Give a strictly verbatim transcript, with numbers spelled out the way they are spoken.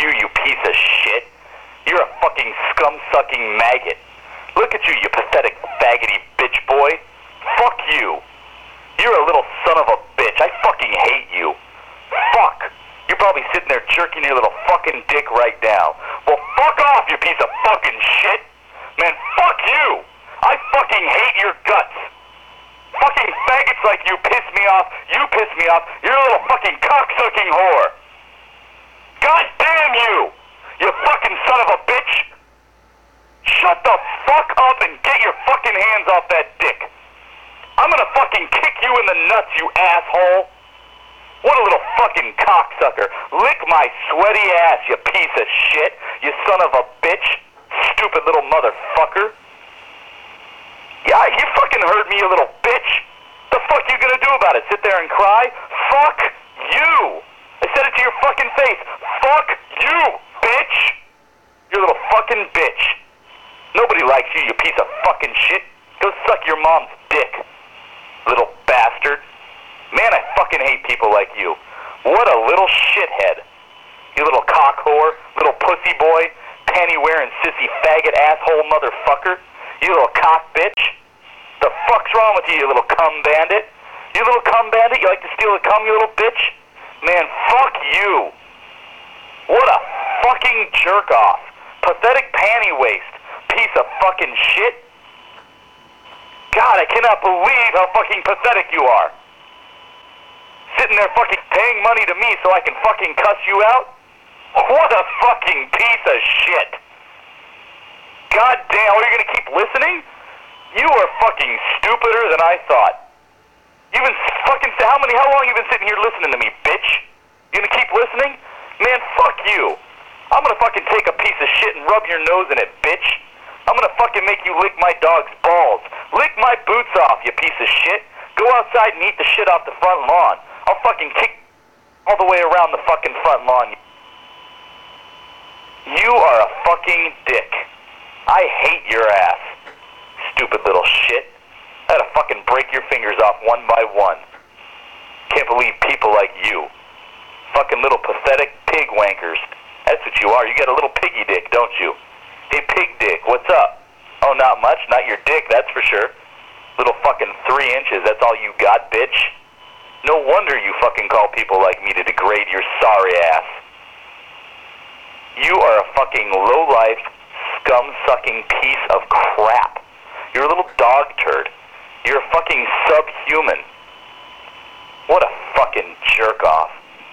you, you piece of shit. You're a fucking scum-sucking maggot. Look at you, you pathetic faggoty bitch boy. Fuck you. You're a little son of a bitch. I fucking hate you. Fuck. You're probably sitting there jerking your little fucking dick right now. Well, fuck off, you piece of fucking shit. Man, fuck you. I fucking hate your guts. Fucking faggots like you piss me off. You piss me off. You're a little fucking cocksucking whore. God damn you. You fucking son of a bitch. Shut the fuck up and get your fucking hands off that dick. I'm gonna fucking kick you in the nuts, you asshole. What a little fucking cocksucker. Lick my sweaty ass, you piece of shit. You son of a bitch. Stupid little motherfucker. Yeah, you fucking heard me, you little bitch. The fuck you gonna do about it? Sit there and cry? Fuck you. I said it to your fucking face. Fuck you, bitch. You little fucking bitch. Nobody likes you, you piece of fucking shit. Go suck your mom's dick, little bastard. Man, I fucking hate people like you. What a little shithead. You little cock whore, little pussy boy, panty-wearing sissy faggot asshole motherfucker. You little cock bitch. The fuck's wrong with you, you little cum bandit? You little cum bandit? You like to steal the cum, you little bitch? Man, fuck you. What a fucking jerk-off. Pathetic panty waste. Piece of fucking shit. God, I cannot believe how fucking pathetic you are. Sitting there fucking paying money to me so I can fucking cuss you out? What a fucking piece of shit. God damn, are you gonna keep listening? You are fucking stupider than I thought. You've been fucking, how many, how long you been sitting here listening to me, bitch? You gonna keep listening? Man, fuck you. I'm gonna fucking take a piece of shit and rub your nose in it, bitch. I'm gonna fucking make you lick my dog's balls. Lick my boots off, you piece of shit. Go outside and eat the shit off the front lawn. I'll fucking kick all the way around the fucking front lawn. You are a fucking dick. I hate your ass. Stupid little shit. I had to fucking break your fingers off one by one. Can't believe people like you. Fucking little pathetic pig wankers. That's what you are. You got a little piggy dick, don't you? Hey, pig dick, what's up? Oh, not much. Not your dick, that's for sure. Little fucking three inches, that's all you got, bitch. No wonder you fucking call people like me to degrade your sorry ass. You are a fucking low-life, scum-sucking piece of crap. You're a little dog turd. You're a fucking subhuman. What a fucking jerk-off.